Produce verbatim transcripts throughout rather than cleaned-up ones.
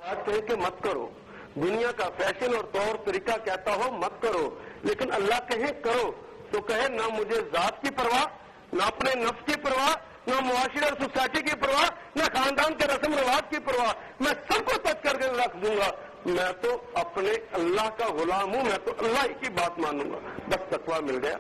بات کہے کہ مت کرو، دنیا کا فیشن اور طور طریقہ کہتا ہو مت کرو، لیکن اللہ کہے کرو تو کہے نہ مجھے ذات کی پرواہ، نہ اپنے نفس کی پرواہ، نہ معاشرے اور سوسائٹی کی پرواہ، نہ خاندان کے رسم رواج کی پرواہ، میں سب کو تک کر کے رکھ دوں گا، میں تو اپنے اللہ کا غلام ہوں، میں تو اللہ ہی کی بات مانوں گا، بس تقویٰ مل گیا۔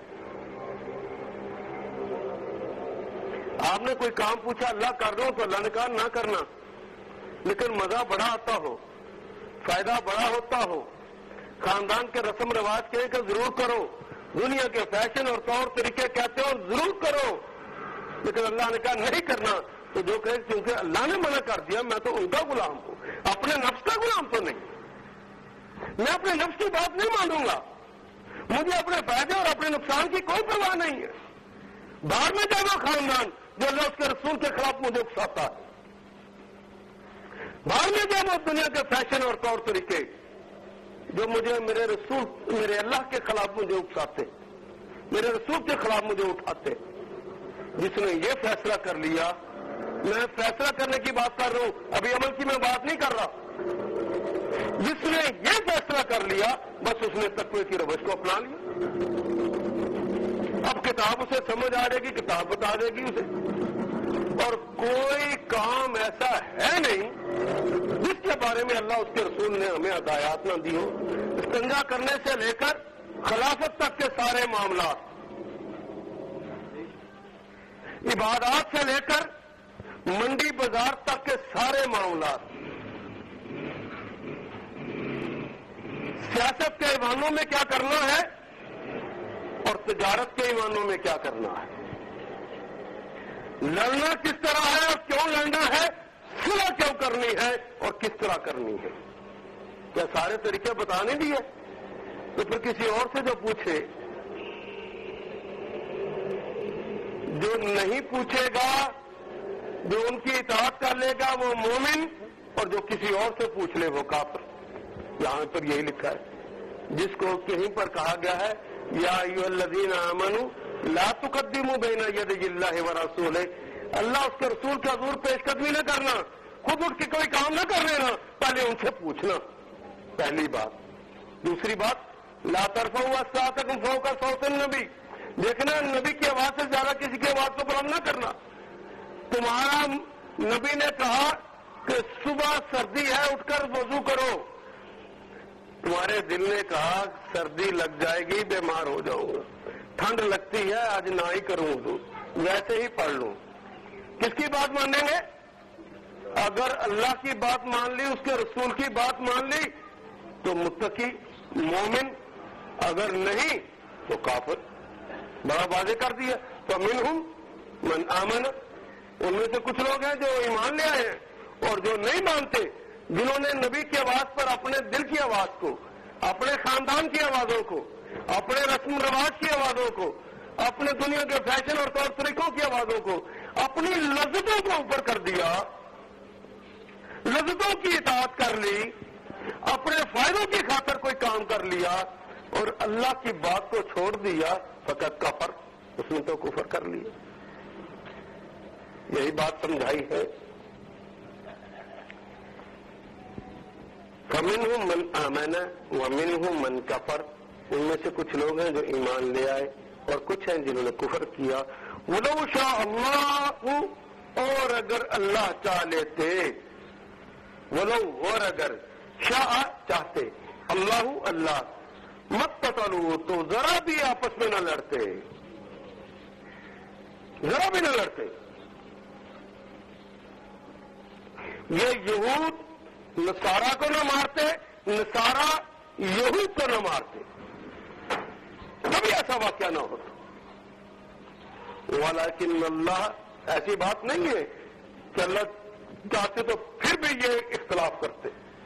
آپ نے کوئی کام پوچھا اللہ کر رہا ہوں تو اللہ نے کہا نہ کرنا، لیکن مزہ بڑا آتا ہو، فائدہ بڑا ہوتا ہو، خاندان کے رسم رواج کہے کہ ضرور کرو، دنیا کے فیشن اور طور طریقے کہتے ہو ضرور کرو، لیکن اللہ نے کہا نہیں کرنا، تو جو کہے کیونکہ اللہ نے منع کر دیا میں تو ان کا غلام ہوں، اپنے نفس کا غلام تو نہیں، میں اپنے نفس کی بات نہیں مانوں گا، مجھے اپنے فائدے اور اپنے نقصان کی کوئی پرواہ نہیں ہے۔ باہر میں جائے گا خاندان جو اللہ اس کے رسول کے خلاف مجھے اکساتا ہے، باہر میں جائے وہ دنیا کے فیشن اور طور طریقے جو مجھے میرے رسول میرے اللہ کے خلاف مجھے اکساتے، میرے رسول کے خلاف مجھے اٹھاتے۔ جس نے یہ فیصلہ کر لیا، میں فیصلہ کرنے کی بات کر رہا ہوں، ابھی عمل کی میں بات نہیں کر رہا، جس نے یہ فیصلہ کر لیا بس اس نے تقوی کی روش کو اپنا لیا۔ اب کتاب اسے سمجھ آ جائے گی، کتاب بتا دے گی اسے، اور کوئی کام ایسا ہے نہیں جس کے بارے میں اللہ اس کے رسول نے ہمیں ہدایات نہ دی ہو۔ استنجا کرنے سے لے کر خلافت تک کے سارے معاملات، عبادات سے لے کر منڈی بازار تک کے سارے معاملات، سیاست کے ایوانوں میں کیا کرنا ہے اور تجارت کے ایوانوں میں کیا کرنا ہے، لڑنا کس طرح ہے اور کیوں لڑنا ہے، صلح کیوں کرنی ہے اور کس طرح کرنی ہے، کیا سارے طریقے بتانے دیے؟ تو پھر کسی اور سے جو پوچھے، جو نہیں پوچھے گا، جو ان کی اطاعت کر لے گا وہ مومن، اور جو کسی اور سے پوچھ لے وہ کافر۔ یہاں پر یہی لکھا ہے، جس کو کہیں پر کہا گیا ہے یا ایھا الذین آمنوا لا تقدموا بین یدی اللہ ورسولہ، اللہ اس کے رسول کا حضور پیش قدمی نہ کرنا، خود اٹھ کے کوئی کام نہ کر لینا، پہلے ان سے پوچھنا، پہلی بات۔ دوسری بات، لا ترفعوا اصواتکم فوق صوت النبی، دیکھنا نبی کی آواز سے زیادہ کسی کی آواز کو بلند نہ کرنا۔ تمہارا نبی نے کہا کہ صبح سردی ہے اٹھ کر وضو کرو، تمہارے دل نے کہا سردی لگ جائے گی بیمار ہو جاؤں گا، ٹھنڈ لگتی ہے آج نہ ہی کروں وضو، ویسے ہی پڑھ لوں، کس کی بات مانیں گے؟ اگر اللہ کی بات مان لی، اس کے رسول کی بات مان لی تو متقی مومن، اگر نہیں تو کافر، بڑا واضح کر دیا۔ فمنہم من آمن، ان میں سے کچھ لوگ ہیں جو ایمان لے آئے ہیں، اور جو نہیں مانتے، جنہوں نے نبی کی آواز پر اپنے دل کی آواز کو، اپنے خاندان کی آوازوں کو، اپنے رسم رواج کی آوازوں کو، اپنے دنیا کے فیشن اور طور طریقوں کی آوازوں کو، اپنی لذتوں کو اوپر کر دیا، لذتوں کی اطاعت کر لی، اپنے فائدوں کی خاطر کوئی کام کر لیا اور اللہ کی بات کو چھوڑ دیا، فقط کفر، اس نے تو کفر کر لیا۔ یہی بات سمجھائی ہے۔ فَمِنْهُمْ مَنْ آمَنَ وَمِنْهُمْ مَنْ كَفَرَ، ان میں سے کچھ لوگ ہیں جو ایمان لے آئے اور کچھ ہیں جنہوں نے کفر کیا۔ وَلَوْ شَاءَ اللَّهُ، اور اگر اللہ چاہ لیتے، وَلَوْ، اور اگر، شاء چاہتے، اللہ اللہ، مَقْتَتَلُوا، تو ذرا بھی آپس میں نہ لڑتے، ذرا بھی نہ لڑتے۔ یہ یہود نصارہ کو نہ مارتے، نصارہ یہود کو نہ مارتے، کبھی ایسا واقعہ نہ ہوتا۔ وَلَكِنَّ اللَّهَ، ایسی بات نہیں ہے کہ اللہ چاہتے تو پھر بھی یہ اختلاف کرتے،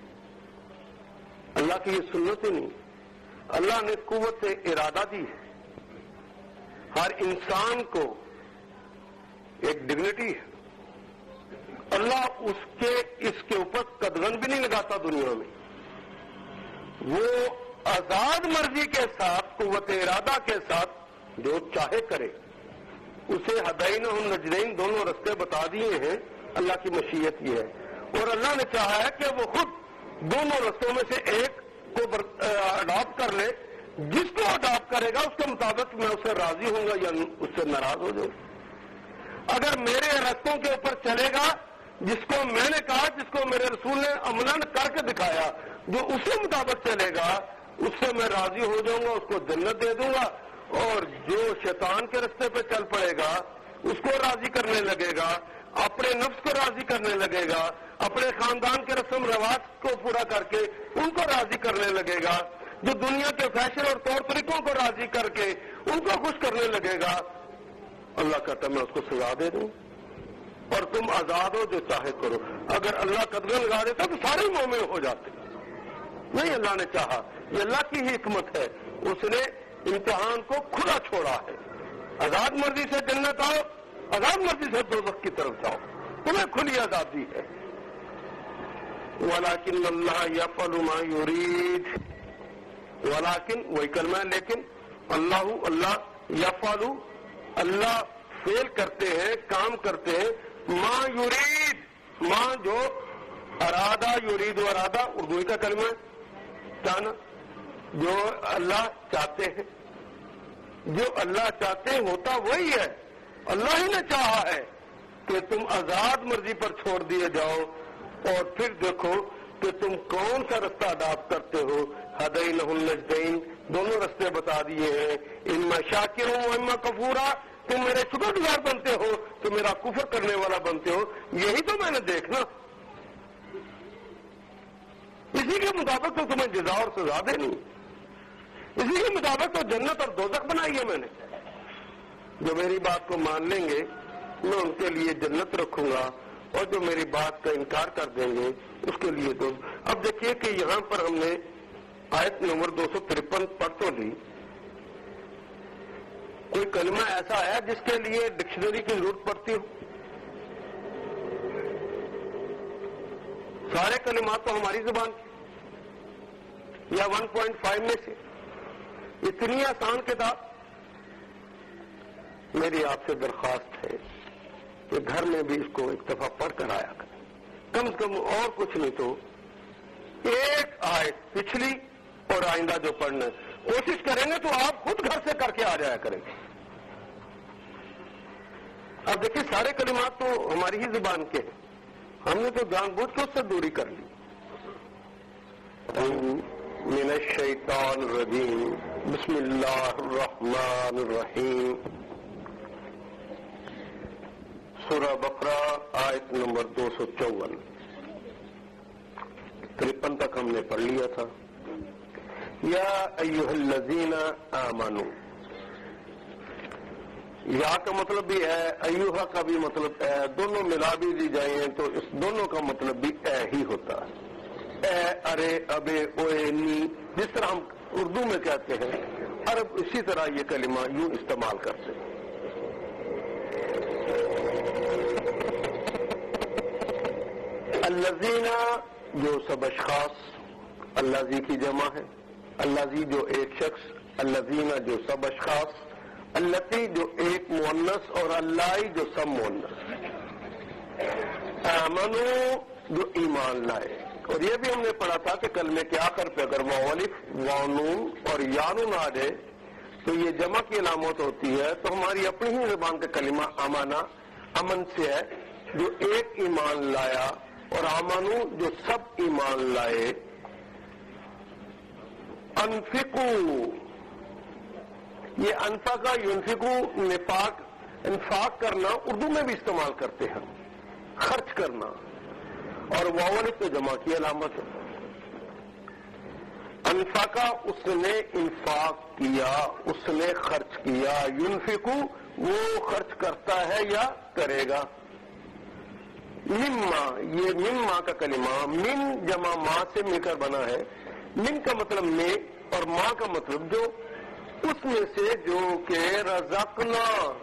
اللہ کی یہ سنت ہی نہیں، اللہ نے قوت ارادہ دی ہے، ہر انسان کو ایک ڈگنیٹی ہے، اللہ اس کے اس کے اوپر قدغن بھی نہیں لگاتا دنیا میں، وہ آزاد مرضی کے ساتھ، قوت ارادہ کے ساتھ جو چاہے کرے، اسے ہدین و نجدین دونوں رستے بتا دیے ہیں، اللہ کی مشیت یہ ہے، اور اللہ نے چاہا ہے کہ وہ خود دونوں رستوں میں سے ایک کو اڈاپٹ کر لے. جس کو اڈاپٹ کرے گا اس کے مطابق میں اس سے راضی ہوں گا یا اس سے ناراض ہو جاؤں. اگر میرے رستوں کے اوپر چلے گا جس کو میں نے کہا, جس کو میرے رسول نے عملاً کر کے دکھایا, جو اسی مطابق چلے گا اس سے میں راضی ہو جاؤں گا, اس کو جنت دے دوں گا. اور جو شیطان کے رستے پہ چل پڑے گا اس کو راضی کرنے لگے گا, اپنے نفس کو راضی کرنے لگے گا, اپنے خاندان کے رسم رواج کو پورا کر کے ان کو راضی کرنے لگے گا, جو دنیا کے فیشن اور طور طریقوں کو راضی کر کے ان کو خوش کرنے لگے گا, اللہ کہتا میں اس کو سزا دے دوں اور تم آزاد ہو جو چاہے کرو. اگر اللہ قدغن لگا دیتا تو سارے مومن ہو جاتے. نہیں, اللہ نے چاہا, یہ اللہ کی ہی حکمت ہے. اس نے امتحان کو کھلا چھوڑا ہے. آزاد مرضی سے جنت آؤ, آزاد مرضی سے دوزخ کی طرف جاؤ, تمہیں کھلی آزادی ہے. ولیکن اللہ یفعل ما یرید, ولیکن وہی کلمہ ہے لیکن, اللہ اللہ یفعل اللہ فعل کرتے ہیں, کام کرتے ہیں, ما یرید, ما جو ارادہ, یرید و ارادہ اردو کا کلمہ ہے, چاہنا, جو اللہ چاہتے ہیں, جو اللہ چاہتے ہیں ہوتا وہی ہے. اللہ ہی نے چاہا ہے کہ تم آزاد مرضی پر چھوڑ دیے جاؤ اور پھر دیکھو کہ تم کون سا رستہ اڈاپٹ کرتے ہو. ہدینہ النجدین, دونوں رستے بتا دیے ہیں. اما شاکر و اما کفورا, تم میرے شکر گزار بنتے ہو تو میرا کفر کرنے والا بنتے ہو. یہی تو میں نے دیکھنا, اسی کے مطابق تو تمہیں جزا اور سزا دینی, اسی کے مطابق تو جنت اور دوزخ بنائی ہے میں نے. جو میری بات کو مان لیں گے میں ان کے لیے جنت رکھوں گا, اور جو میری بات کا انکار کر دیں گے اس کے لیے دو. اب دیکھیے کہ یہاں پر ہم نے آیت نمبر دو سو ترپن پڑھ تو لی. کوئی کلمہ ایسا ہے جس کے لیے ڈکشنری کی ضرورت پڑتی ہو؟ سارے کلمات تو ہماری زبان کی یا ون پوائنٹ فائیو میں سے. اتنی آسان کتاب. میری آپ سے درخواست ہے کہ گھر میں بھی اس کو ایک دفعہ پڑھ کر آیا کریں, کم سے کم, اور کچھ نہیں تو ایک آیت پچھلی اور آئندہ جو پڑھنا ہے کوشش کریں گے تو آپ خود گھر سے کر کے آ جایا کریں گے. اب دیکھیے سارے کلمات تو ہماری ہی زبان کے ہیں, ہم نے تو جان بوجھ کے اس سے دوری کر لی. من الشیطان الرجیم, بسم اللہ الرحمن الرحیم. سورہ بقرہ آیت نمبر دو سو چون, ترپن تک ہم نے پڑھ لیا تھا. یا ایھا الذین آمنوا, یا کا مطلب بھی ہے, ایھا کا بھی مطلب ہے, دونوں ملا بھی دی جائیں تو اس دونوں کا مطلب بھی اے ہی ہوتا ہے. اے, ارے, ابے, اوے, نی, جس طرح ہم اردو میں کہتے ہیں, عرب اسی طرح یہ کلمہ یوں استعمال کرتے ہیں. الذین جو سب اشخاص, الذی کی جمع ہے, الذی جو ایک شخص, الذین جو سب اشخاص, اللتی جو ایک مؤنث اور اللائی جو سب مؤنث, آمنو جو ایمان لائے. اور یہ بھی ہم نے پڑھا تھا کہ کلمے کے آخر پہ اگر واو الف, واو نون اور یا نون آ جائے تو یہ جمع کی علامت ہوتی ہے. تو ہماری اپنی ہی زبان کا کلمہ امانا, امن سے ہے, جو ایک ایمان لایا, اور آمنو جو سب ایمان لائے. انفقو, یہ انفقا ینفقو, نفاق, انفاق کرنا اردو میں بھی استعمال کرتے ہیں, خرچ کرنا, اور واول تو جمع کی علامت ہے. انفقا اس نے انفاق کیا, اس نے خرچ کیا, ینفقو وہ خرچ کرتا ہے یا کرے گا. مما, یہ مما کا کلمہ من جمع ماں سے مل کر بنا ہے. من کا مطلب میں اور ماں کا مطلب جو, اس میں سے جو کہ رزقنا,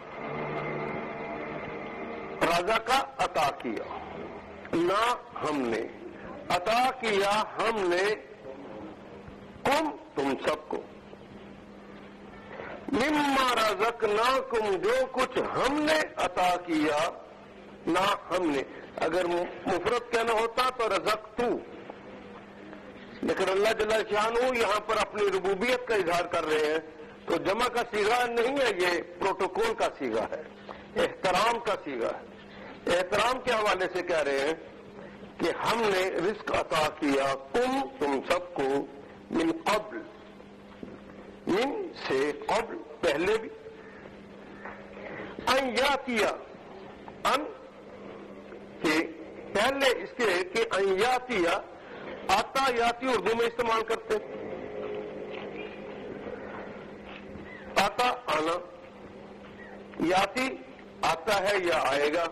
رزقا عطا کیا, نہ ہم نے, عطا کیا ہم نے, کم تم سب کو. مما رزقناکم جو کچھ ہم نے عطا کیا, نہ ہم نے. اگر مفرد کہنا ہوتا تو رزقتو, لیکن اللہ جل شانہ یہاں پر اپنی ربوبیت کا اظہار کر رہے ہیں تو جمع کا صیغہ نہیں ہے، یہ پروٹوکول کا صیغہ ہے، احترام کا صیغہ ہے۔ احترام کے حوالے سے کہہ رہے ہیں کہ ہم نے رزق عطا کیا تم تم سب کو من قبل، من سے قبل پہلے بھی، ان یاتیا ان کہ پہلے اس کے کہ ان یاتیا آتا یاتی اردو میں استعمال کرتے، آتا آنا، یاتی آتا ہے یا آئے گا،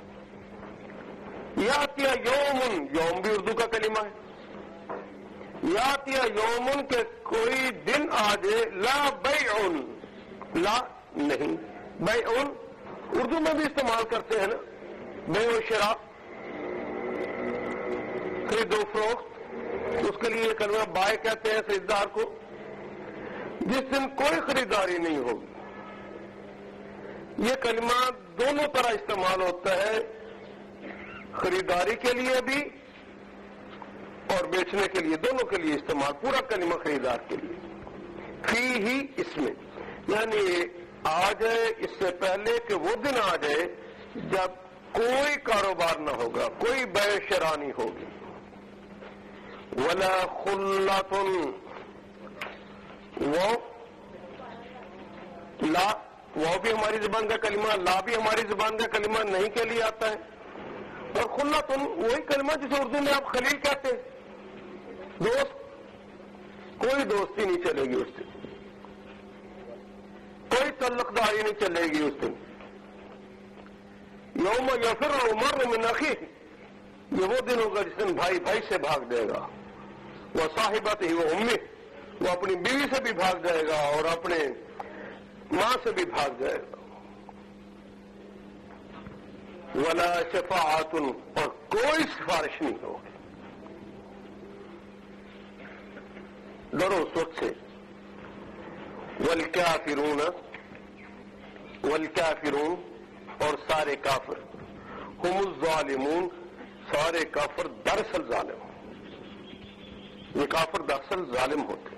یاتیا یومن یوم بھی اردو کا کلمہ ہے، یاتیا یومن کہ کوئی دن آ جائے، لا بیعن لا نہیں، بیعن اردو میں بھی استعمال کرتے ہیں نا، بیع و شراء خرید و فروخت، اس کے لیے یہ کلمہ بائع کہتے ہیں خریدار کو، جس دن کوئی خریداری نہیں ہوگی۔ یہ کلمہ دونوں طرح استعمال ہوتا ہے، خریداری کے لیے بھی اور بیچنے کے لیے، دونوں کے لیے استعمال، پورا کلمہ خریدار کے لیے، فی ہی اس میں، یعنی آ جائے اس سے پہلے کہ وہ دن آ جائے جب کوئی کاروبار نہ ہوگا، کوئی بیع شراء نہیں ہوگی۔ ولا خلۃ، وہ لا وہ بھی ہماری زبان کا کلمہ، لا بھی ہماری زبان کا کلمہ نہیں کے لیے آتا ہے، اور خلۃ وہی کلمہ جسے اردو میں آپ خلیل کہتے ہیں، دوست، کوئی دوستی نہیں چلے گی اس دن، کوئی تعلق داری نہیں چلے گی اس دن۔ یوم یفر المرء من اخیہ، یہ وہ دن ہوگا جس دن بھائی بھائی سے بھاگ جائے گا، وہ صاحبتہ و امہ، وہ اپنی بیوی سے بھی بھاگ جائے گا اور اپنے ماں سے بھی بھاگ جائے گا۔ ولا شفاعۃ، اور کوئی سفارش نہیں ہوگی۔ ڈرو اس وقت سے۔ والکافرون، والکافرون اور سارے کافر، ہم الظالمون، سارے کافر دراصل ظالم، یہ کافر دراصل ظالم ہوتے۔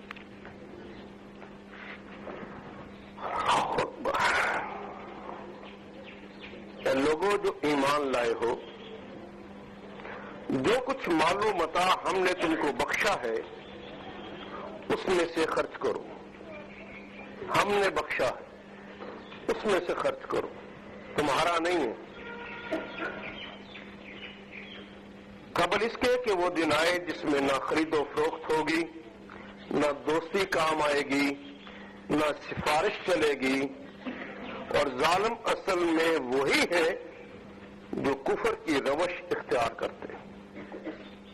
لوگوں جو ایمان لائے ہو، جو کچھ مال و متاع ہم نے تم کو بخشا ہے اس میں سے خرچ کرو، ہم نے بخشا ہے اس میں سے خرچ کرو، تمہارا نہیں ہے، قبل اس کے کہ وہ دن آئے جس میں نہ خرید و فروخت ہوگی، نہ دوستی کام آئے گی، نہ سفارش چلے گی، اور ظالم اصل میں وہی ہے جو کفر کی روش اختیار کرتے ہیں۔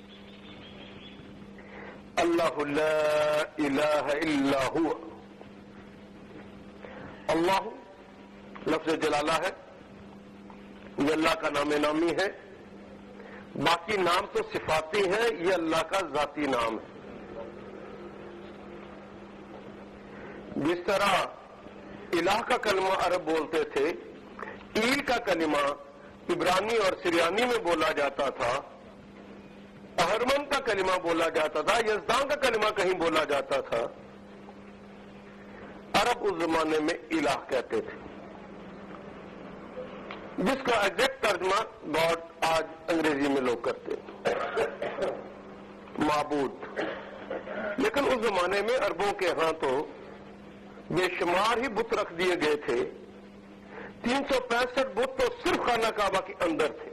اللہ لا الہ الا ہوا، اللہ لفظ جلالہ ہے، یہ اللہ کا نام نامی ہے، باقی نام تو صفاتی ہیں، یہ اللہ کا ذاتی نام ہے۔ جس طرح الہ کا کلمہ عرب بولتے تھے، ایل کا کلمہ عبرانی اور سریانی میں بولا جاتا تھا، اہرمن کا کلمہ بولا جاتا تھا، یزدان کا کلمہ کہیں بولا جاتا تھا، عرب اس زمانے میں الہ کہتے تھے، جس کا ایگزیکٹ ترجمہ گاڈ آج انگریزی میں لوگ کرتے ہیں، معبود۔ لیکن اس زمانے میں عربوں کے ہاں تو بے شمار ہی بت رکھ دیے گئے تھے، تین سو پینسٹھ بت تو صرف خانہ کعبہ کے اندر تھے۔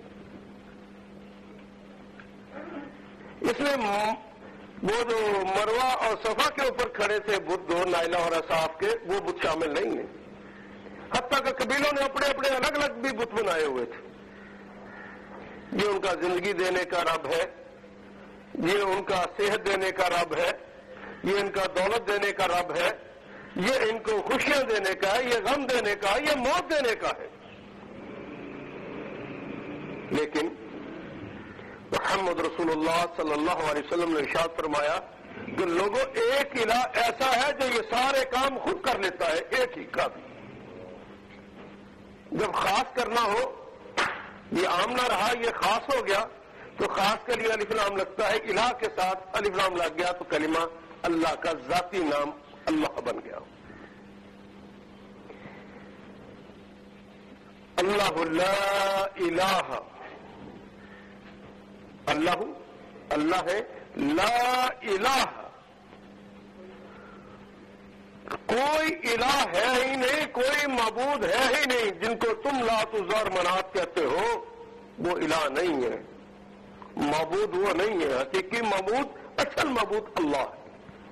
اس میں وہ جو مروہ اور صفا کے اوپر کھڑے تھے بت، دو نائلہ اور اصحاب کے، وہ بت شامل نہیں ہیں، حتیٰ کہ قبیلوں نے اپنے اپنے الگ الگ بھی بت بنائے ہوئے تھے۔ یہ ان کا زندگی دینے کا رب ہے، یہ ان کا صحت دینے کا رب ہے، یہ ان کا دولت دینے کا رب ہے، یہ ان کو خوشیاں دینے کا ہے، یہ غم دینے کا ہے، یہ موت دینے کا ہے۔ لیکن محمد رسول اللہ صلی اللہ علیہ وسلم نے ارشاد فرمایا کہ لوگوں ایک الہ ایسا ہے جو یہ سارے کام خود کر لیتا ہے، ایک ہی کا بھی۔ جب خاص کرنا ہو، یہ عام نہ رہا، یہ خاص ہو گیا، تو خاص کے لیے الف لام لگتا ہے. الہ کے ساتھ الف لام لگ گیا تو کلمہ اللہ کا ذاتی نام اللہ بن گیا. اللہ لا الہ، اللہ اللہ ہے، لا الہ کوئی الہ ہے ہی نہیں، کوئی معبود ہے ہی نہیں. جن کو تم لات عزا اور منات کہتے ہو وہ الہ نہیں ہے، معبود وہ نہیں ہے. حقیقی معبود، اصل معبود اللہ ہے.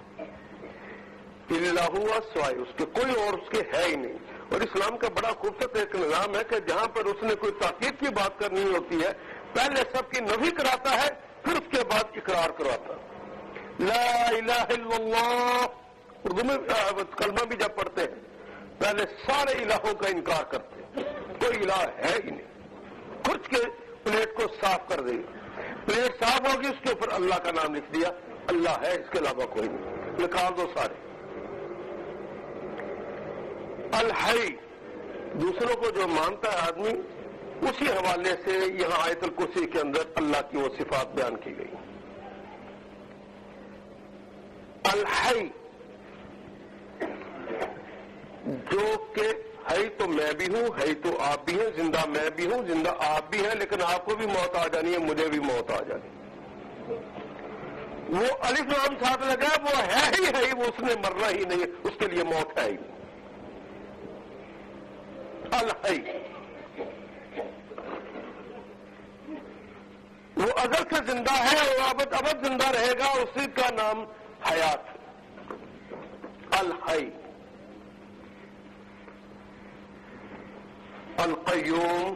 اللہ ہوا سوائے اس کے کوئی اور اس کے ہے ہی نہیں. اور اسلام کا بڑا خوبصورت ایک نظام ہے کہ جہاں پر اس نے کوئی تاکید کی بات کرنی ہوتی ہے پہلے سب کی نفی کراتا ہے، پھر اس کے بعد اقرار کرواتا ہے. لا الہ الا اللہ، اردو میں کلمہ بھی جب پڑھتے ہیں پہلے سارے الہوں کا انکار کرتے ہیں، کوئی الہ ہے ہی نہیں. کچھ کے پلیٹ کو صاف کر دے، پلیٹ صاف ہوگی اس کے اوپر اللہ کا نام لکھ دیا، اللہ ہے اس کے علاوہ کوئی نہیں، نکال دو سارے. الحی، دوسروں کو جو مانتا ہے آدمی اسی حوالے سے یہاں آیت الکرسی کے اندر اللہ کی وہ صفات بیان کی گئی. الحی جو کہ ہے تو میں بھی ہوں، ہے تو آپ بھی ہیں، زندہ میں بھی ہوں، زندہ آپ بھی ہیں، لیکن آپ کو بھی موت آ جانی ہے، مجھے بھی موت آ جانی ہے. وہ الف لام ساتھ لگا، وہ ہے ہی ہے ہی، وہ اس نے مرنا ہی نہیں ہے، اس کے لیے موت ہے ہی. الحی وہ ازل سے زندہ ہے اور ابد ابد زندہ رہے گا، اسی کا نام حیات ہے. الحی. القیوم،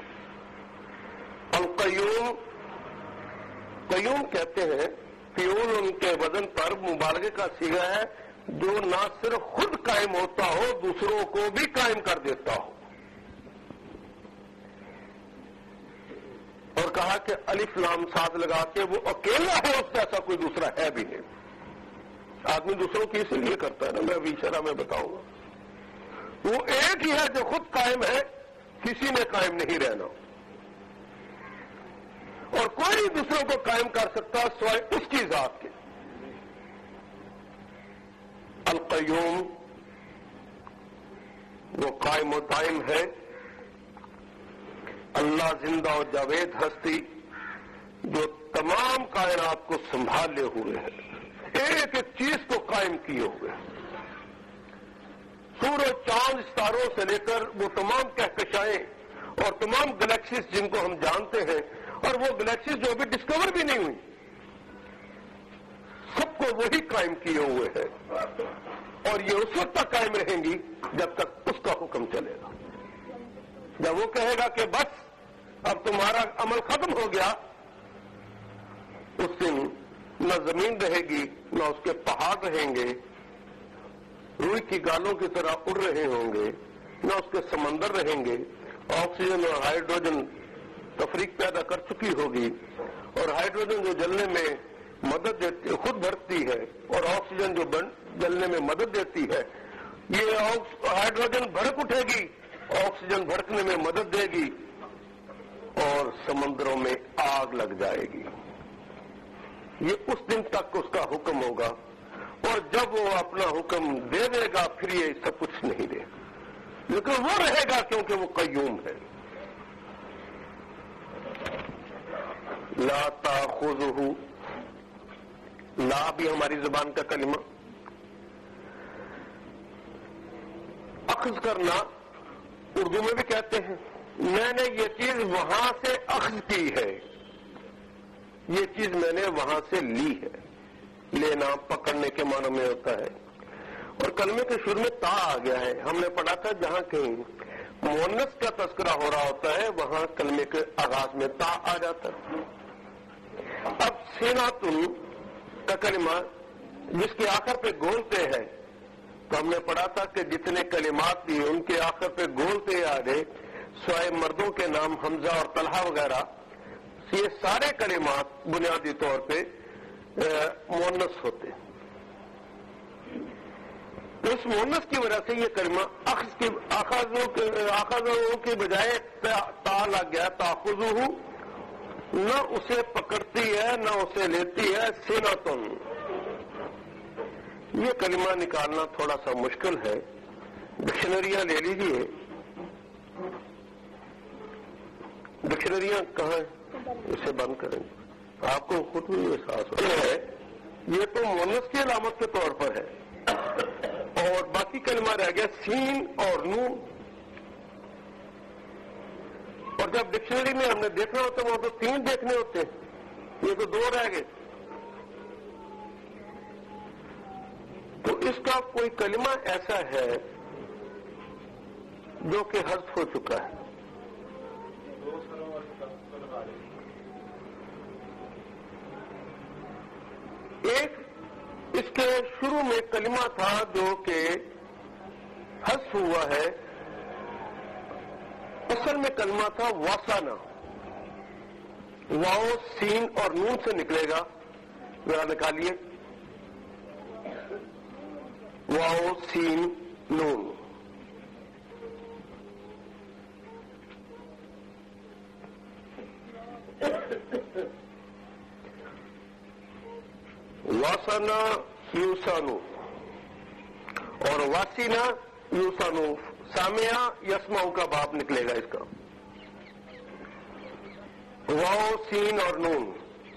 القیوم قیوم کہتے ہیں، فیول ان کے وزن پر مبالغے کا صیغہ ہے جو نہ صرف خود قائم ہوتا ہو دوسروں کو بھی قائم کر دیتا ہو. اور کہا کہ الف لام ساتھ لگا کے وہ اکیلا ہے، اس سے ایسا کوئی دوسرا ہے بھی نہیں. آدمی دوسروں کی اس لیے کرتا ہے نا، میں ابھی شرح میں بتاؤں گا. وہ ایک ہی ہے جو خود قائم ہے، کسی نے قائم نہیں رہنا، اور کوئی دوسروں کو قائم کر سکتا سوائے اس کی ذات کے. القیوم وہ قائم و دائم ہے. اللہ زندہ و جاوید ہستی جو تمام کائنات کو سنبھالے ہوئے ہے، ایک ایک چیز کو قائم کیے ہوئے. سورج، چاند، ستاروں سے لے کر وہ تمام کہکشائیں اور تمام گلیکسیز جن کو ہم جانتے ہیں، اور وہ گلیکسیز جو ابھی ڈسکور بھی نہیں ہوئی، سب کو وہی قائم کیے ہوئے ہیں. اور یہ اس وقت تک قائم رہیں گی جب تک اس کا حکم چلے گا. جب وہ کہے گا کہ بس اب تمہارا عمل ختم ہو گیا، اس دن نہ زمین رہے گی، نہ اس کے پہاڑ رہیں گے، روئی کی گالوں کی طرح اڑ رہے ہوں گے، نہ اس کے سمندر رہیں گے. آکسیجن اور ہائیڈروجن تفریق پیدا کر چکی ہوگی، اور ہائیڈروجن جو جلنے میں مدد دیتی خود بھرتی ہے، اور آکسیجن جو جلنے میں مدد دیتی ہے، یہ ہائیڈروجن بھڑک اٹھے گی، آکسیجن بھڑکنے میں مدد دے گی، اور سمندروں میں آگ لگ جائے گی. یہ اس دن تک اس کا حکم ہوگا، اور جب وہ اپنا حکم دے دے گا پھر یہ سب کچھ نہیں دے گا، لیکن وہ رہے گا کیونکہ وہ قیوم ہے. لا تاخذہ، لا بھی ہماری زبان کا کلمہ. اخذ کرنا اردو میں بھی کہتے ہیں، میں نے یہ چیز وہاں سے اخذ کی ہے، یہ چیز میں نے وہاں سے لی ہے. لینا پکڑنے کے معنی میں ہوتا ہے. اور کلمے کے شروع میں تا آ گیا ہے. ہم نے پڑھا تھا جہاں کہیں مؤنث کا تذکرہ ہو رہا ہوتا ہے وہاں کلمے کے آغاز میں تا آ جاتا ہے. اب سیناتن کا کلمہ جس کے آخر پہ گولتے ہے، تو ہم نے پڑھا تھا کہ جتنے کلمات بھی ان کے آخر پہ گولتے آ گئے، سوائے مردوں کے نام حمزہ اور طلحہ وغیرہ، یہ سارے کلمات بنیادی طور پہ مؤنث ہوتے. اس مؤنث کی وجہ سے یہ کلمہ اخذ کی آخذوں کی بجائے تا لگ گیا، تاخذہ. نہ اسے پکڑتی ہے نہ اسے لیتی ہے سینتن. یہ کلمہ نکالنا تھوڑا سا مشکل ہے. ڈکشنریاں لے لیجیے. ڈکشنریاں کہاں ہیں؟ اسے بند کریں. آپ کو خود بھی احساس ہے یہ تو مؤنث کی علامت کے طور پر ہے اور باقی کلمہ رہ گیا سین اور نون. اور جب ڈکشنری میں ہم نے دیکھنا ہوتا ہے وہاں تو تین دیکھنے ہوتے ہیں, یہ تو دو رہ گئے. تو اس کا کوئی کلمہ ایسا ہے جو کہ حذف ہو چکا ہے. ایک اس کے شروع میں کلمہ تھا جو کہ حذف ہوا ہے. اصل میں کلمہ تھا واسانہ. واؤ سین اور نون سے نکلے گا. ذرا نکالیے واؤ سین نون. واسانہ یوسانو اور واسینہ یوسانو. سامعہ یسمعو کا باب نکلے گا اس کا. واؤ سین اور نون.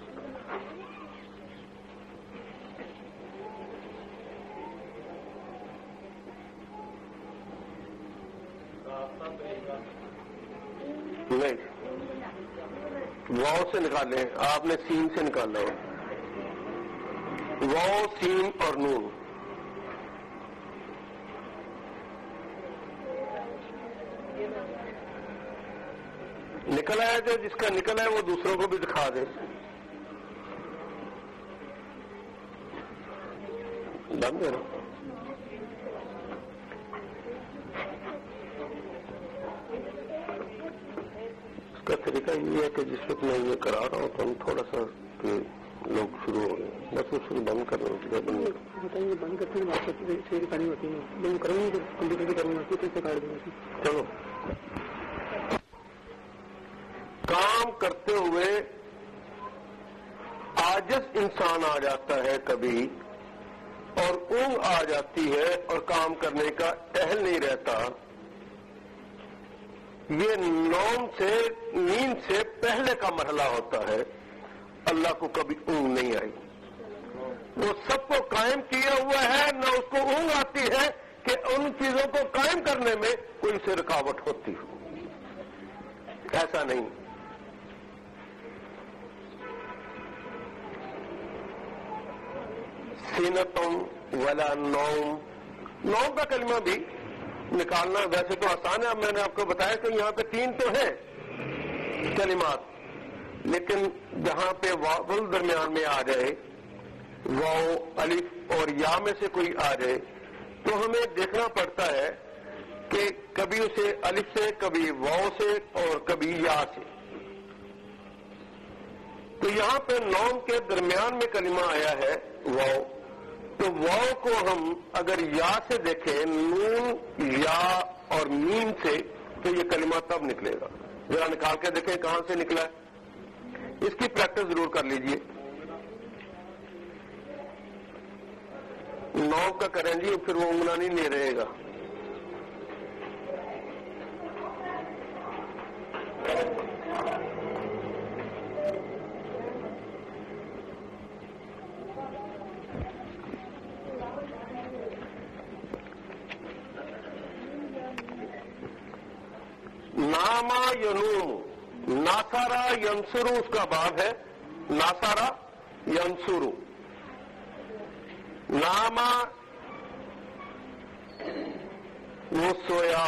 نہیں, واؤ سے نکالیں. آپ نے سین سے نکالنا ہے. واؤ سین اور نون. نکل آیا جو جس کا نکل ہے وہ دوسروں کو بھی دکھا دے. بند ہے نا. اس کا طریقہ یہ ہے کہ جس وقت میں یہ کرا رہا ہوں تو ہم تھوڑا سا کہ لوگ شروع ہو گئے. بس وہ شروع بند کر رہے ہیں. بتائیے بند کرتے ہیں بات کرتے کرنی ہوتی ہے. میں کروں گی کمپیوٹر کی کروں گا کیسے کاٹ دوں گا. چلو کام کرتے ہوئے عاجز انسان آ جاتا ہے کبھی اور اونگ آ جاتی ہے اور کام کرنے کا اہل نہیں رہتا. یہ نوم سے نیند سے پہلے کا مرحلہ ہوتا ہے. اللہ کو کبھی اونگ نہیں آئی. وہ سب کو قائم کیا ہوا ہے, نہ اس کو اونگ آتی ہے کہ ان چیزوں کو قائم کرنے میں کوئی سے رکاوٹ ہوتی ہو. ایسا نہیں. سینتم ولا نوم. نوم کا کلمہ بھی نکالنا ویسے تو آسان ہے. اب میں نے آپ کو بتایا کہ یہاں پہ تین تو ہیں کلمات, لیکن جہاں پہ واو درمیان میں آ جائے, واو الف اور یا میں سے کوئی آ جائے, تو ہمیں دیکھنا پڑتا ہے کہ کبھی اسے الف سے, کبھی واو سے اور کبھی یا سے. تو یہاں پہ نوم کے درمیان میں کلمہ آیا ہے واو. تو واو کو ہم اگر یا سے دیکھیں, نون یا اور میم سے, تو یہ کلمہ تب نکلے گا. ذرا نکال کے دیکھیں کہاں سے نکلا ہے. اس کی پریکٹس ضرور کر لیجئے. نو کا کریں جی, پھر وہ انگنا نہیں رہے گا. ناما ینوم. ناسارا ینسرو اس کا باب ہے. ناسارا ینسرو. ناما وہ سویا.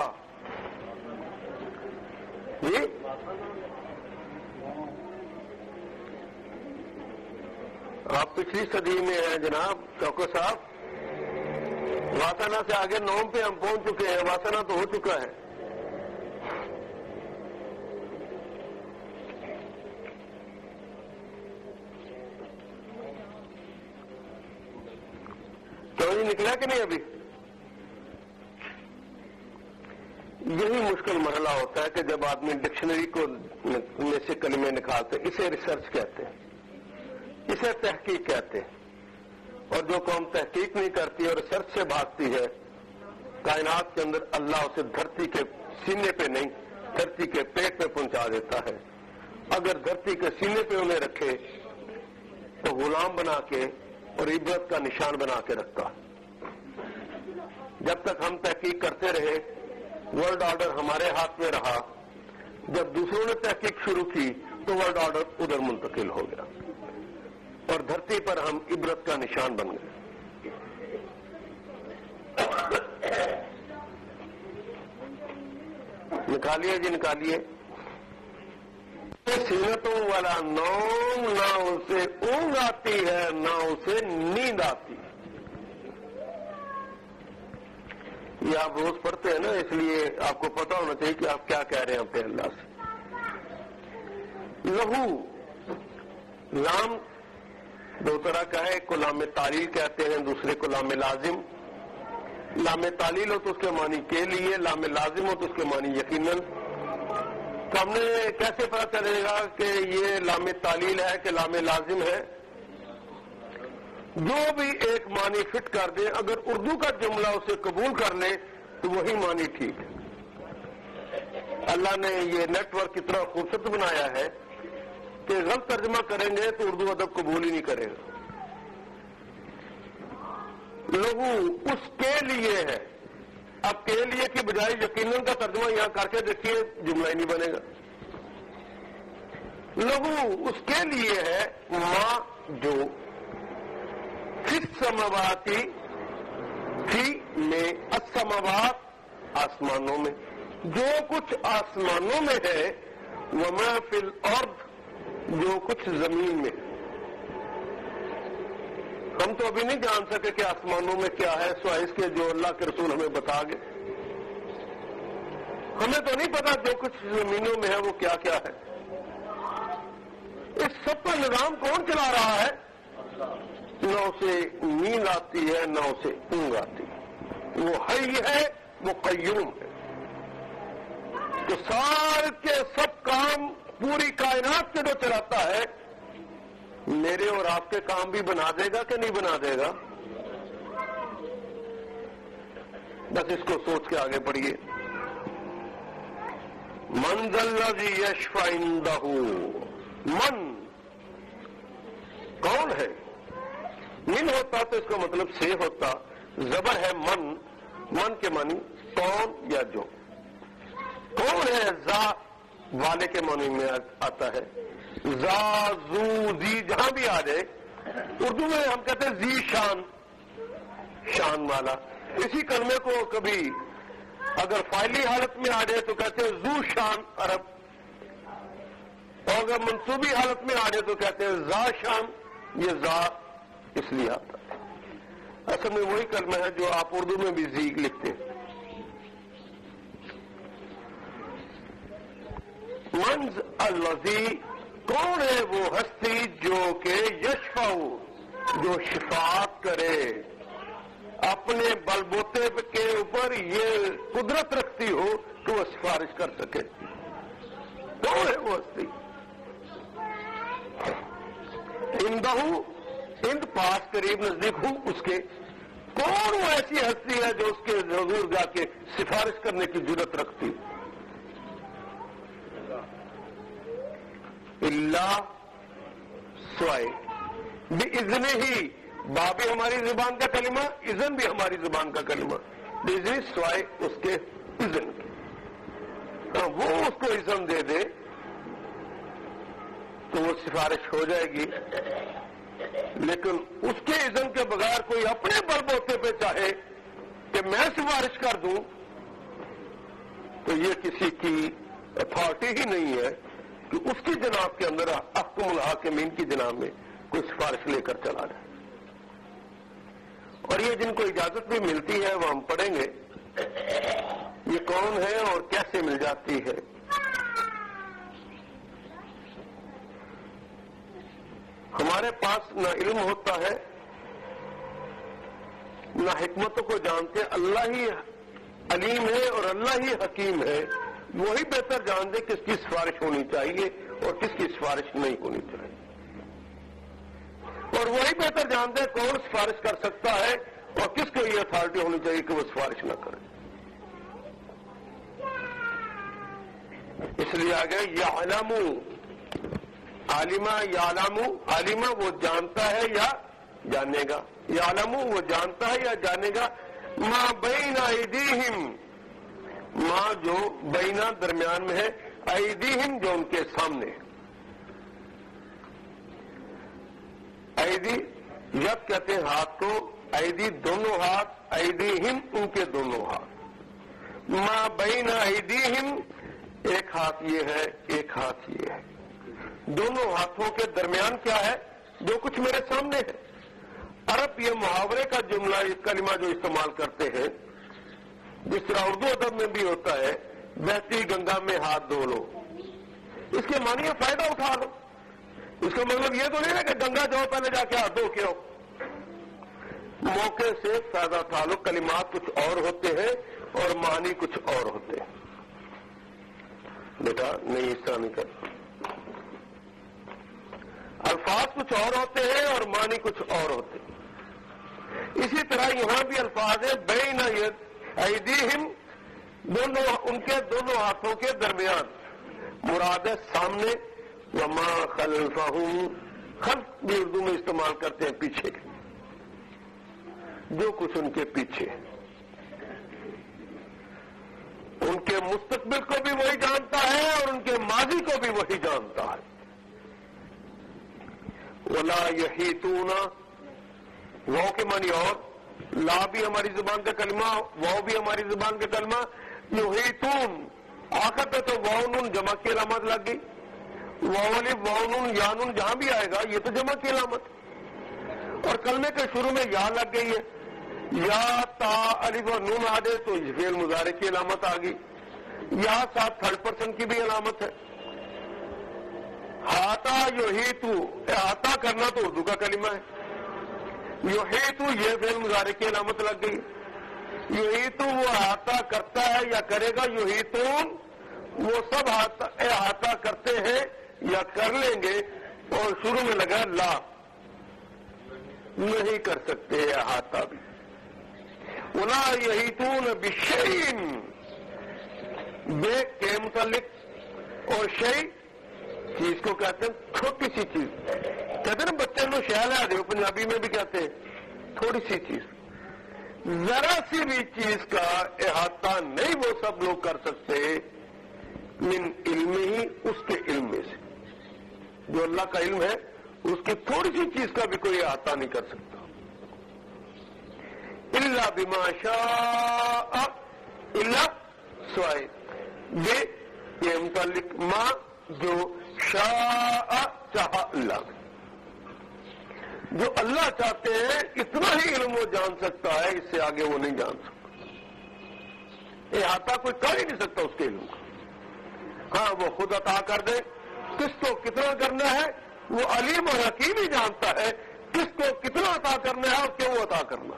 جی آپ پچھلی صدی میں ہیں جناب چوکو صاحب. واسنا سے آگے نوم پہ ہم پہنچ چکے ہیں. واسنا تو ہو چکا ہے. نکلا کہ نہیں ابھی. یہی مشکل مرحلہ ہوتا ہے کہ جب آدمی ڈکشنری کو میں سے کلمے نکالتے، اسے ریسرچ کہتے ہیں، اسے تحقیق کہتے ہیں. اور جو قوم تحقیق نہیں کرتی اور ریسرچ سے بھاگتی ہے، کائنات کے اندر اللہ اسے دھرتی کے سینے پہ نہیں، دھرتی کے پیٹ پہ پہنچا دیتا ہے. اگر دھرتی کے سینے پہ انہیں رکھے تو غلام بنا کے اور عبرت کا نشان بنا کے رکھتا. جب تک ہم تحقیق کرتے رہے، ورلڈ آرڈر ہمارے ہاتھ میں رہا. جب دوسروں نے تحقیق شروع کی تو ورلڈ آرڈر ادھر منتقل ہو گیا اور دھرتی پر ہم عبرت کا نشان بن گئے. نکالیے جی نکالیے. سینتوں والا نوم، نہ اسے اونگ آتی ہے نہ اسے نیند آتی. یہ آپ روز پڑھتے ہیں نا، اس لیے آپ کو پتا ہونا چاہیے کہ آپ کیا کہہ رہے ہیں اپنے اللہ سے. لہو لام دو طرح کا ہے، ایک کو لام تعلیل کہتے ہیں، دوسرے کو لام لازم. لام تعلیل ہو تو اس کے معنی کے لیے، لام لازم ہو تو اس کے معنی یقیناً. تو ہم نے کیسے پتا چلے گا کہ یہ لام تعلیل ہے کہ لام لازم ہے؟ جو بھی ایک معنی فٹ کر دے، اگر اردو کا جملہ اسے قبول کر لے تو وہی معنی ٹھیک ہے. اللہ نے یہ نیٹ ورک اتنا خوبصورت بنایا ہے کہ غلط ترجمہ کریں گے تو اردو ادب قبول ہی نہیں کرے گا. لہو اس کے لیے ہے. اب کے لیے کی بجائے یقیناً کا ترجمہ یہاں کر کے دیکھیے، جملہ ہی نہیں بنے گا. لہو اس کے لیے ہے ماں جو فی السماواتی، فی میں السماوات آسمانوں میں، جو کچھ آسمانوں میں ہے، وما فی الارض جو کچھ زمین میں. ہم تو ابھی نہیں جان سکے کہ آسمانوں میں کیا ہے سوائے اس کے جو اللہ کے رسول ہمیں بتا گئے. ہمیں تو نہیں پتا جو کچھ زمینوں میں ہے وہ کیا کیا ہے. اس سب کا نظام کون چلا رہا ہے؟ نہ اسے نیند آتی ہے نہ اسے اونگ آتی. وہ حی ہے، وہ قیوم ہے. تو سارے کے سب کام پوری کائنات کے جو چلاتا ہے، میرے اور آپ کے کام بھی بنا دے گا کہ نہیں بنا دے گا؟ بس اس کو سوچ کے آگے بڑھیے. من ذا الذی یشفع عندہ، من کون ہے؟ من ہوتا تو اس کا مطلب سے ہوتا. زبر ہے من، من کے معنی کون یا جو. کون ہے؟ ذا والے کے معنی میں آتا ہے. ذا زو زی جہاں بھی آ جائے. اردو میں ہم کہتے ہیں زی شان، شان والا. اسی کلمے کو کبھی اگر فائلی حالت میں آ جائے تو کہتے ہیں زو شان عرب، اور اگر منصوبی حالت میں آ جائے تو کہتے ہیں ذا شان. یہ ذا اس لیے آتا ہے. اصل میں وہی کلمہ ہے جو آپ اردو میں بھی زی لکھتے ہیں. منز الذی کون ہے وہ ہستی جو کہ یشفع جو شفاعت کرے، اپنے بلبوتے کے اوپر یہ قدرت رکھتی ہو کہ وہ سفارش کر سکے. کون ہے وہ ہستی؟ اندہ، اند پاس، قریب، نزدیک ہوں اس کے. کون وہ ایسی ہستی ہے جو اس کے حضور جا کے سفارش کرنے کی ضرورت رکھتی؟ اللہ سوائے بِإِذْنِ ہی. با بھی ہماری زبان کا کلمہ، اذن بھی ہماری زبان کا کلمہ. بِإِذْنِ سوائے اس کے اذن کے. وہ اس کو اذن دے دے تو وہ سفارش ہو جائے گی. لیکن اس کے اذن کے بغیر کوئی اپنے بل بوتے پہ چاہے کہ میں سفارش کر دوں تو یہ کسی کی اتھارٹی ہی نہیں ہے کہ اس کی جناب کے اندر احکم الحاکمین کی جناب میں کوئی سفارش لے کر چلا جائے. اور یہ جن کو اجازت بھی ملتی ہے وہ ہم پڑھیں گے یہ کون ہے اور کیسے مل جاتی ہے. ہمارے پاس نہ علم ہوتا ہے نہ حکمتوں کو جانتے. اللہ ہی علیم ہے اور اللہ ہی حکیم ہے، وہی بہتر جان دے کس کی سفارش ہونی چاہیے اور کس کی سفارش نہیں ہونی چاہیے، اور وہی بہتر جان دے کون سفارش کر سکتا ہے اور کس کو یہ اتھارٹی ہونی چاہیے کہ وہ سفارش نہ کرے۔ اس لیے آگے یعلم، عالمہ یعلم، عالمہ وہ جانتا ہے یا جانے گا، یعلم وہ جانتا ہے یا جانے گا، ما بین ایدیہم، ما جو بینا درمیان میں ہے، ایدیہم جو ان کے سامنے ہے۔ ایدی ید کہتے ہیں ہاتھ کو، ایدی دونوں ہاتھ، ایدیہم ان کے دونوں ہاتھ، ما بین ایدیہم ایک ہاتھ یہ ہے ایک ہاتھ یہ ہے، دونوں ہاتھوں کے درمیان کیا ہے؟ جو کچھ میرے سامنے ہے۔ عرب یہ محاورے کا جملہ کلمہ جو استعمال کرتے ہیں، جس طرح اردو ادب میں بھی ہوتا ہے بہتی گنگا میں ہاتھ دھو لو، اس کے معنی ہے فائدہ اٹھا لو، اس کا مطلب یہ تو نہیں ہے کہ گنگا جاؤ پہلے جا کے ہاتھ دھو کے آؤ، موقع سے فائدہ اٹھا لو۔ کلمات کچھ اور ہوتے ہیں اور معنی کچھ اور ہوتے ہیں، بیٹا نہیں اس طرح نہیں کرتا، الفاظ کچھ اور ہوتے ہیں اور معنی کچھ اور ہوتے ہیں۔ اسی طرح یہاں بھی الفاظ ہیں بین ایدیہم، دونوں ان کے دونوں ہاتھوں کے درمیان، مراد ہے سامنے، وما خلفہم، خلف بھی اردو میں استعمال کرتے ہیں پیچھے، جو کچھ ان کے پیچھے، ان کے مستقبل کو بھی وہی جانتا ہے اور ان کے ماضی کو بھی وہی جانتا ہے۔ ولا یحیطون، واو کے معنی اور، لا بھی ہماری زبان کا کلمہ، واو بھی ہماری زبان کا کلمہ، یحیطون آخر پہ تو واو نون جمع کی علامت لگ گئی، واو الف واو نون یا نون جہاں بھی آئے گا یہ تو جمع کی علامت، اور کلمے کے شروع میں یا لگ گئی ہے، یا تا الف اور نون آ جائے تو فعل مضارع کی علامت آ گئی، یا ساتھ تھرڈ پرسن کی بھی علامت ہے۔ ہاتا یحیطو، احاطہ کرنا تو اردو کا کلمہ ہے، یحیطو یہ فعل مضارع کی علامت لگ گئی، یحیطو وہ احاطہ کرتا ہے یا کرے گا، یحیطون وہ سب احاطہ کرتے ہیں یا کر لیں گے، اور شروع میں لگا لا، نہیں کر سکتے احاطہ بھی۔ ولا یحیطون بشیء، بے کے متعلق، اور شیء چیز کو کہتے ہیں چھوٹی سی چیز، کہتے ہیں نا بچے نو شہل ہے دے، پنجابی میں بھی کہتے ہیں تھوڑی سی چیز، ذرا سی بھی چیز کا احاطہ نہیں وہ سب لوگ کر سکتے، من علم ہی اس کے علم میں سے، جو اللہ کا علم ہے اس کی تھوڑی سی چیز کا بھی کوئی احاطہ نہیں کر سکتا، الا بما شاء، الا سوائے یہ یہ متعلق ما جو شاء چاہا اللہ، جو اللہ چاہتے ہیں اتنا ہی علم وہ جان سکتا ہے، اس سے آگے وہ نہیں جان سکتا، احاطہ کوئی کر ہی نہیں سکتا اس کے علم کا۔ ہاں وہ خود عطا کر دے، کس کو کتنا کرنا ہے وہ علیم اور حکیم ہی جانتا ہے، کس کو کتنا عطا کرنا ہے اور کیوں عطا کرنا،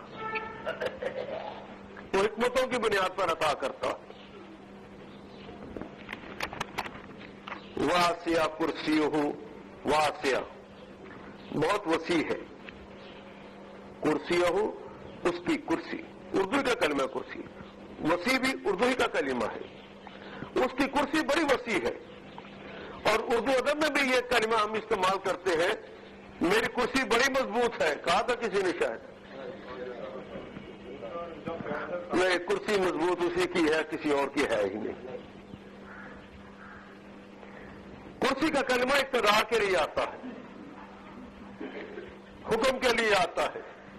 وہ حکمتوں کی بنیاد پر عطا کرتا۔ واسع کرسیہ، واسع بہت وسیع ہے، کرسیہ اس کی کرسی، اردو کا کلمہ کرسی، وسیع بھی اردو ہی کا کلمہ ہے، اس کی کرسی بڑی وسیع ہے، اور اردو ادب میں بھی یہ کلمہ ہم استعمال کرتے ہیں، میری کرسی بڑی مضبوط ہے، کہا تھا کسی نے شاید، نہیں کرسی مضبوط اسی کی ہے، کسی اور کی ہے ہی نہیں۔ کرسی کا کلمہ اقتدار کے لیے آتا ہے، حکم کے لیے آتا ہے،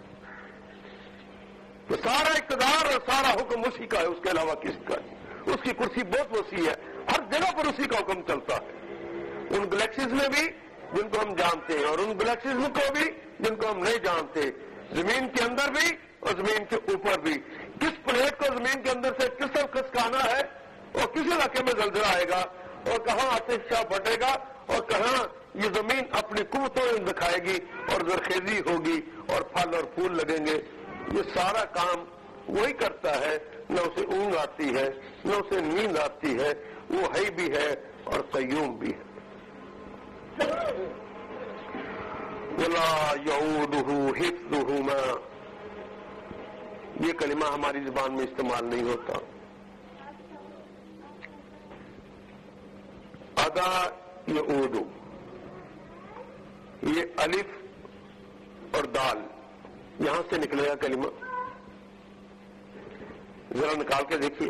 تو سارا اقتدار اور سارا حکم اسی کا ہے، اس کے علاوہ کسی کا نہیں، اس کی کرسی بہت وسیع ہے، ہر جگہ پر اسی کا حکم چلتا ہے، ان گلیکسیز میں بھی جن کو ہم جانتے ہیں اور ان گلیکسیز کو بھی جن کو ہم نہیں جانتے، زمین کے اندر بھی اور زمین کے اوپر بھی، کس پلیٹ کو زمین کے اندر سے کس طرف کھسکانا ہے اور کس علاقے میں زلزلہ آئے گا اور کہاں آتش شاہ پھٹے گا اور کہاں یہ زمین اپنی قوتوں دکھائے گی اور زرخیزی ہوگی اور پھل اور پھول لگیں گے، یہ سارا کام وہی کرتا ہے، نہ اسے اونگ آتی ہے نہ اسے نیند آتی ہے، وہ حی بھی ہے اور قیوم بھی ہے۔ وَلَا يَعُودُهُ حِفْظُهُمَا، یہ کلمہ ہماری زبان میں استعمال نہیں ہوتا۔ ادا یعود، یہ الف اور دال یہاں سے نکلے گا کلمہ، ذرا نکال کے دیکھیے۔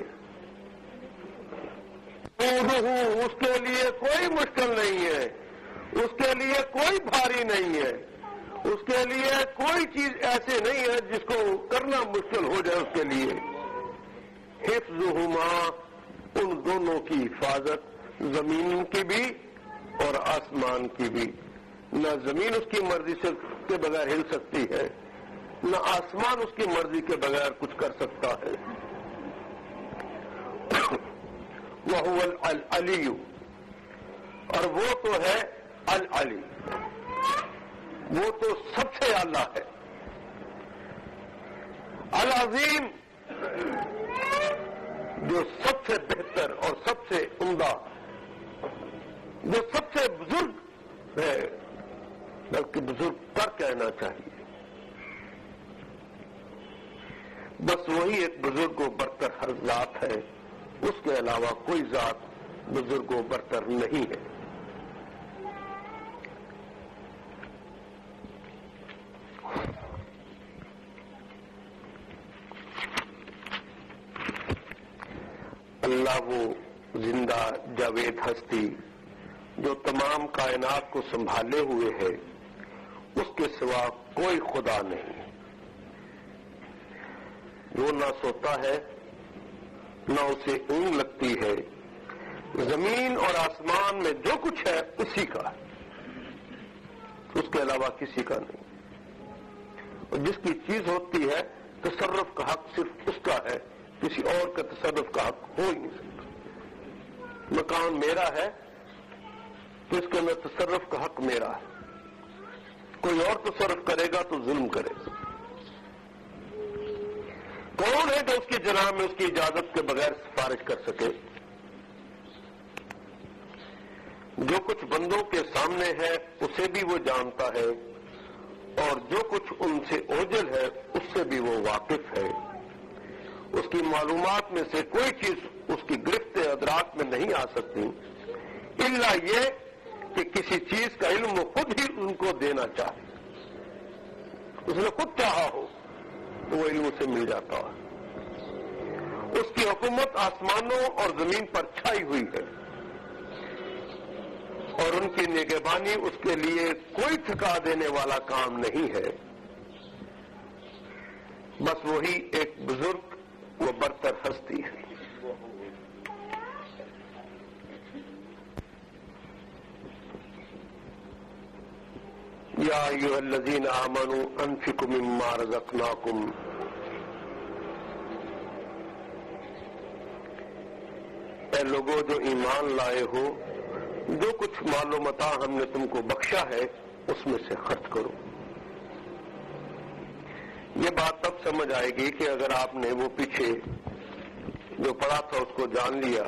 اس کے لیے کوئی مشکل نہیں ہے، اس کے لیے کوئی بھاری نہیں ہے، اس کے لیے کوئی چیز ایسے نہیں ہے جس کو کرنا مشکل ہو جائے اس کے لیے۔ حفظہما، ان دونوں کی حفاظت، زمین کی بھی اور آسمان کی بھی۔ نہ زمین اس کی مرضی سے کے بغیر ہل سکتی ہے، نہ آسمان اس کی مرضی کے بغیر کچھ کر سکتا ہے۔ وَهُوَ الْعَلِيُّ، اور وہ تو ہے العلی، وہ تو سب سے اعلیٰ ہے۔ العظیم، جو سب سے بہتر اور سب سے عمدہ، جو سب سے بزرگ ہے، بلکہ بزرگ پر کہنا چاہیے۔ بس وہی ایک بزرگ و برتر ہر ذات ہے، اس کے علاوہ کوئی ذات بزرگ و برتر نہیں ہے۔ اللہ وہ زندہ جاوید ہستی جو تمام کائنات کو سنبھالے ہوئے ہے، اس کے سوا کوئی خدا نہیں۔ وہ نہ سوتا ہے نہ اسے اونگ لگتی ہے، زمین اور آسمان میں جو کچھ ہے اسی کا ہے، اس کے علاوہ کسی کا نہیں۔ اور جس کی چیز ہوتی ہے تصرف کا حق صرف اس کا ہے، کسی اور کا تصرف کا حق ہو ہی نہیں سکتا۔ مکان میرا ہے تو اس کے اندر تصرف کا حق میرا ہے، کوئی اور تصرف کرے گا تو ظلم کرے گا۔ کون ہے جو اس کی جناب میں اس کی اجازت کے بغیر سفارش کر سکے؟ جو کچھ بندوں کے سامنے ہے اسے بھی وہ جانتا ہے، اور جو کچھ ان سے اوجل ہے اس سے بھی وہ واقف ہے۔ اس کی معلومات میں سے کوئی چیز اس کی گرفت ادراک میں نہیں آ سکتی، الا یہ کہ کسی چیز کا علم وہ خود ہی ان کو دینا چاہے، اس نے خود چاہا ہو تو وہ علم اسے مل جاتا ہے۔ اس کی حکومت آسمانوں اور زمین پر چھائی ہوئی ہے، اور ان کی نگہبانی اس کے لیے کوئی تھکا دینے والا کام نہیں ہے۔ بس وہی ایک بزرگ و برتر ہستی ہے۔ یا ایھا الذین آمنوا انفقوا مما رزقناکم، اے لوگوں جو ایمان لائے ہو، جو کچھ مال و متاع ہم نے تم کو بخشا ہے اس میں سے خرچ کرو۔ یہ بات تب سمجھ آئے گی کہ اگر آپ نے وہ پیچھے جو پڑھا تھا اس کو جان لیا۔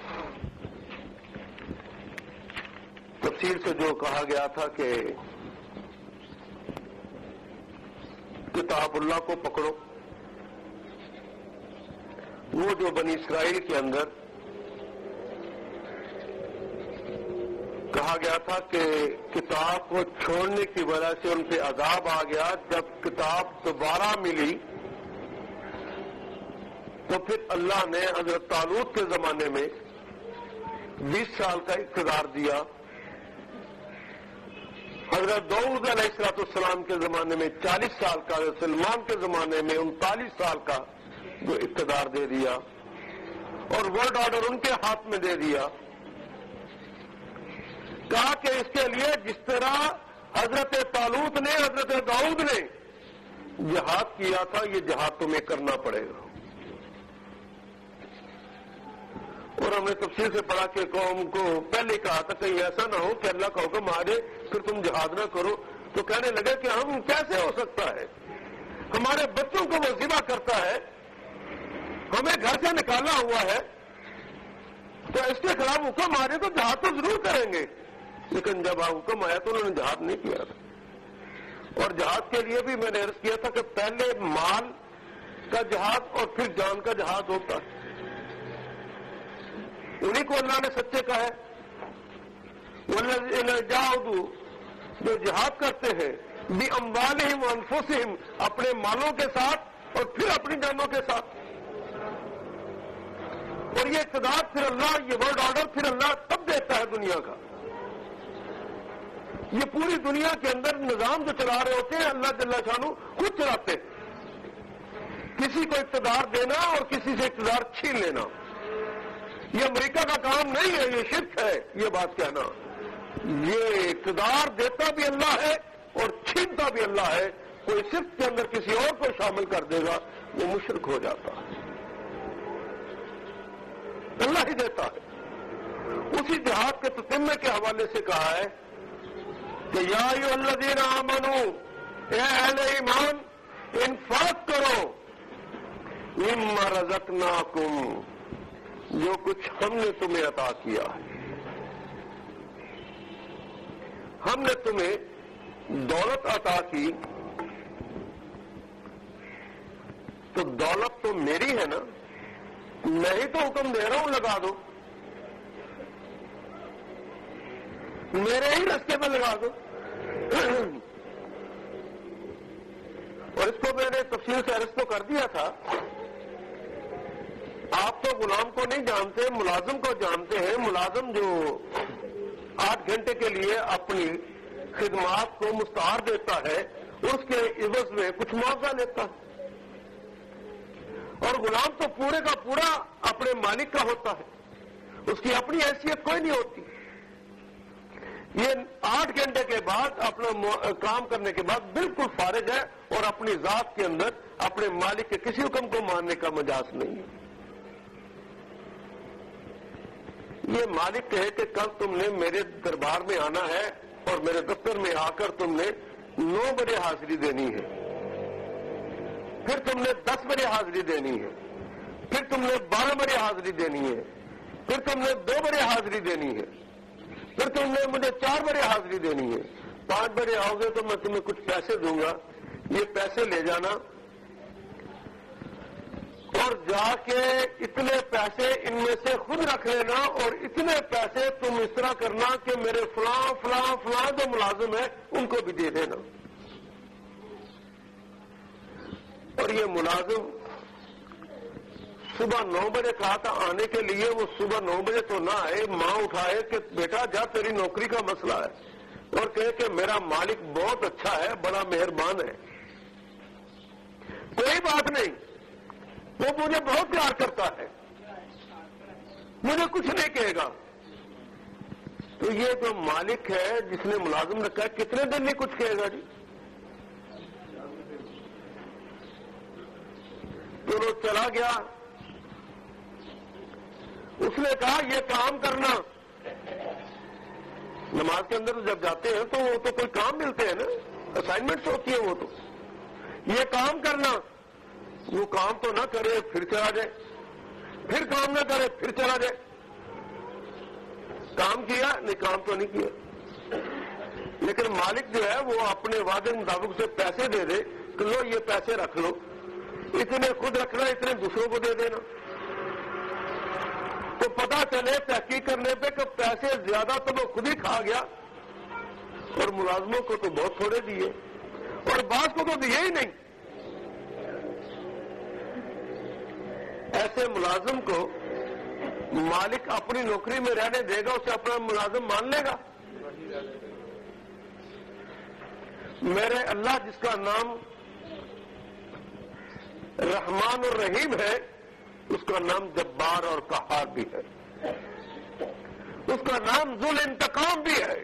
تفسیر سے جو کہا گیا تھا کہ کتاب اللہ کو پکڑو، وہ جو بنی اسرائیل کے اندر کہا گیا تھا کہ کتاب کو چھوڑنے کی وجہ سے ان پہ عذاب آ گیا، جب کتاب دوبارہ ملی تو پھر اللہ نے حضرت طالوت کے زمانے میں بیس سال کا اقتدار دیا، حضرت داؤد علیہ الصلوۃ والسلام کے زمانے میں چالیس سال کا، سلمان کے زمانے میں انتالیس سال کا جو اقتدار دے دیا، اور ورلڈ آرڈر ان کے ہاتھ میں دے دیا۔ کہا کہ اس کے لیے جس طرح حضرت طالوت نے، حضرت داؤد نے جہاد کیا تھا، یہ جہاد تمہیں کرنا پڑے گا۔ اور ہم نے تفصیل سے پڑھا کہ قوم کو پہلے کہا تھا کہیں ایسا نہ ہو کہ اللہ کا حکم آ جائے پھر تم جہاد نہ کرو، تو کہنے لگے کہ ہم کیسے ہو سکتا ہے، ہمارے بچوں کو وہ ذبح کرتا ہے ہمیں گھر سے نکالا ہوا ہے تو اس کے خلاف حکم آ رہے تو جہاد تو ضرور کریں گے، لیکن جب حکم آیا تو انہوں نے جہاد نہیں کیا تھا۔ اور جہاد کے لیے بھی میں نے عرض کیا تھا کہ پہلے مال کا جہاد اور پھر جان کا جہاد ہوتا ہے، انہی کو اللہ نے سچے کہا ہے، وَالَّذِينَ جَاهَدُوا، جو جہاد کرتے ہیں بِأَمْوَالِهِمْ وَأَنفُسِهِمْ، اپنے مالوں کے ساتھ اور پھر اپنی جانوں کے ساتھ۔ اور یہ اقتدار پھر اللہ، یہ ورلڈ آرڈر پھر اللہ تب دیتا ہے دنیا کا۔ یہ پوری دنیا کے اندر نظام جو چلا رہے ہوتے ہیں اللہ جل شانہ خود چلاتے ہیں، کسی کو اقتدار دینا اور کسی سے اقتدار چھین لینا، یہ امریکہ کا کام نہیں ہے، یہ شرک ہے یہ بات کہنا۔ یہ اقتدار دیتا بھی اللہ ہے اور چھینتا بھی اللہ ہے، کوئی صرف کے اندر کسی اور کو شامل کر دے گا وہ مشرک ہو جاتا ہے، اللہ ہی دیتا ہے۔ اسی جہاد کے تتمے کے حوالے سے کہا ہے کہ یا ایھا الذین آمنو، اے اہل ایمان انفاق کرو مما رزقناکم، جو کچھ ہم نے تمہیں عطا کیا ہے۔ ہم نے تمہیں دولت عطا کی تو دولت تو میری ہے نا، میں ہی تو حکم دے رہا ہوں لگا دو، میرے ہی رستے میں لگا دو۔ اور اس کو میں نے تفصیل سے عرض تو کر دیا تھا، آپ تو غلام کو نہیں جانتے، ملازم کو جانتے ہیں۔ ملازم جو آٹھ گھنٹے کے لیے اپنی خدمات کو مستعار دیتا ہے اس کے عوض میں کچھ معاوضہ لیتا ہے، اور غلام تو پورے کا پورا اپنے مالک کا ہوتا ہے، اس کی اپنی حیثیت کوئی نہیں ہوتی۔ یہ آٹھ گھنٹے کے بعد اپنا کام کرنے کے بعد بالکل فارغ ہے اور اپنی ذات کے اندر اپنے مالک کے کسی حکم کو ماننے کا مجاز نہیں ہے۔ یہ مالک کہے کہ کل تم نے میرے دربار میں آنا ہے اور میرے دفتر میں آ کر تم نے نو بجے حاضری دینی ہے، پھر تم نے دس بجے حاضری دینی ہے، پھر تم نے بارہ بجے حاضری دینی ہے، پھر تم نے دو بجے حاضری دینی ہے، پھر تم نے مجھے چار بجے حاضری دینی ہے، پانچ بجے آؤ گے تو میں تمہیں کچھ پیسے دوں گا، یہ پیسے لے جانا اور جا کے اتنے پیسے ان میں سے خود رکھ لینا، اور اتنے پیسے تم اس طرح کرنا کہ میرے فلاں فلاں فلاں جو ملازم ہے ان کو بھی دے دینا۔ اور یہ ملازم صبح نو بجے کہا تھا آنے کے لیے، وہ صبح نو بجے تو نہ آئے، ماں اٹھائے کہ بیٹا جا تیری نوکری کا مسئلہ ہے، اور کہے کہ میرا مالک بہت اچھا ہے، بڑا مہربان ہے، کوئی بات نہیں، وہ مجھے بہت پیار کرتا ہے، مجھے کچھ نہیں کہے گا۔ تو یہ جو مالک ہے جس نے ملازم رکھا ہے کتنے دن نہیں کچھ کہے گا جی؟ تو وہ چلا گیا، اس نے کہا یہ کام کرنا، نماز کے اندر جب جاتے ہیں تو وہ تو کوئی کام ملتے ہیں نا، اسائنمنٹس ہوتی ہیں، وہ تو یہ کام کرنا، وہ کام تو نہ کرے پھر چلا جائے، پھر کام نہ کرے پھر چلا جائے، کام کیا نہیں کام تو نہیں کیا، لیکن مالک جو ہے وہ اپنے وعدے مطابق سے پیسے دے دے کہ لو یہ پیسے رکھ لو، اتنے خود رکھنا اتنے دوسروں کو دے دینا، تو پتہ چلے تحقیق کرنے پہ کہ پیسے زیادہ تو وہ خود ہی کھا گیا اور ملازموں کو تو بہت تھوڑے دیے، اور بعض کو تو دیے ہی نہیں۔ ایسے ملازم کو مالک اپنی نوکری میں رہنے دے گا، اسے اپنا ملازم مان لے گا؟ میرے اللہ جس کا نام رحمان الرحیم ہے، اس کا نام جبار اور قہار بھی ہے، اس کا نام ذو الانتقام بھی ہے۔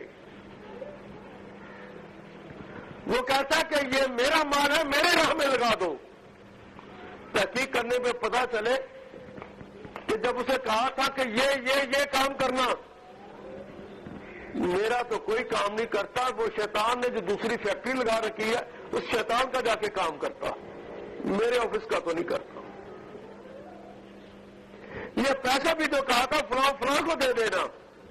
وہ کہتا ہے کہ یہ میرا مال ہے، میرے راہ میں لگا دو۔ تحقیق کرنے میں پتہ چلے کہ جب اسے کہا تھا کہ یہ یہ یہ کام کرنا، میرا تو کوئی کام نہیں کرتا، وہ شیطان نے جو دوسری فیکٹری لگا رکھی ہے اس شیطان کا جا کے کام کرتا، میرے آفس کا تو نہیں کرتا۔ یہ پیسہ بھی تو کہا تھا فلاں فلاں کو دے دینا،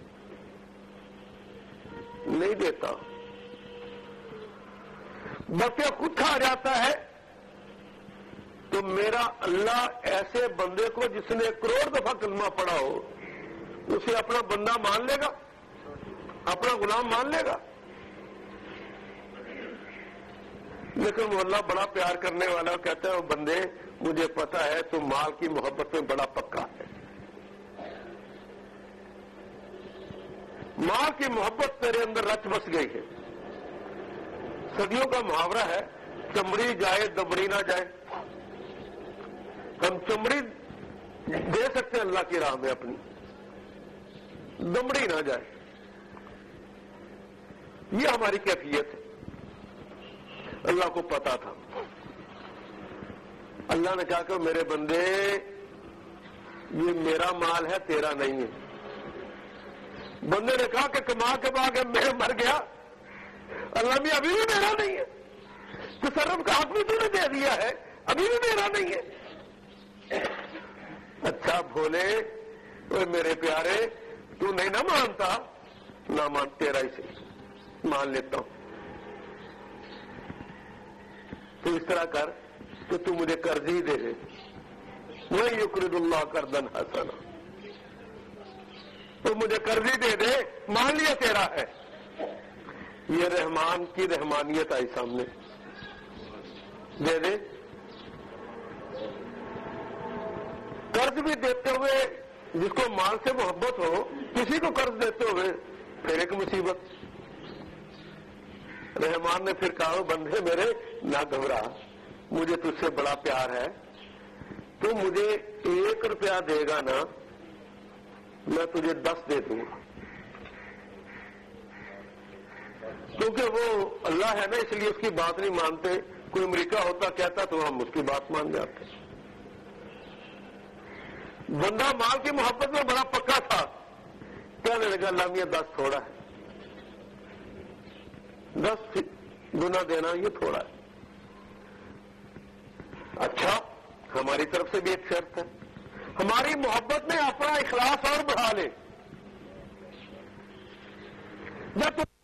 نہیں دیتا، بس یہ خود کھا جاتا ہے۔ تو میرا اللہ ایسے بندے کو جس نے کروڑ دفعہ کلمہ پڑھا ہو اسے اپنا بندہ مان لے گا، اپنا غلام مان لے گا؟ لیکن وہ اللہ بڑا پیار کرنے والا کہتا ہے، وہ بندے مجھے پتا ہے تو مال کی محبت میں بڑا پکا ہے، مال کی محبت تیرے اندر رچ بس گئی ہے۔ صدیوں کا محاورہ ہے، چمڑی جائے دمڑی نہ جائے۔ ہم چمڑی دے سکتے ہیں اللہ کی راہ میں اپنی، دمڑی نہ جائے، یہ ہماری کیفیت ہے۔ اللہ کو پتا تھا، اللہ نے کہا کہ میرے بندے یہ میرا مال ہے تیرا نہیں ہے۔ بندے نے کہا کہ کما کے بعد میں مر گیا، اللہ بھی ابھی بھی میرا نہیں ہے، تصرف کا حق بھی تو نے دے دیا ہے، ابھی بھی میرا نہیں ہے۔ اچھا بھولے اوے میرے پیارے، تو نہیں نہ مانتا، نہ مان، تیرا ہی سے مان لیتا ہوں۔ تو اس طرح کر کہ تو مجھے قرض ہی دے دے، وَإِن يُقْرِضُ اللَّهَ قَرْضًا حَسَنًا، تو مجھے قرض ہی دے دے، مان لیا تیرا ہے۔ یہ رحمان کی رحمانیت آئی سامنے، دے دے۔ قرض بھی دیتے ہوئے جس کو مال سے محبت ہو، کسی کو قرض دیتے ہوئے پھر ایک مصیبت۔ رحمان نے پھر کہا، بندے میرے نہ گھبرا، مجھے تجھ سے بڑا پیار ہے، تو مجھے ایک روپیہ دے گا نا، میں تجھے دس دے دوں گا، کیونکہ وہ اللہ ہے نا، اس لیے اس کی بات نہیں مانتے۔ کوئی امریکہ ہوتا کہتا تو ہم اس کی بات مان جاتے۔ بندہ مال کی محبت میں بڑا پکا تھا، کہنے لگا اللہ میاں دس تھوڑا ہے، دس گنا دینا یہ تھوڑا ہے۔ اچھا ہماری طرف سے بھی ایک شرط ہے، ہماری محبت میں اپنا اخلاص اور بڑھا لے۔ جب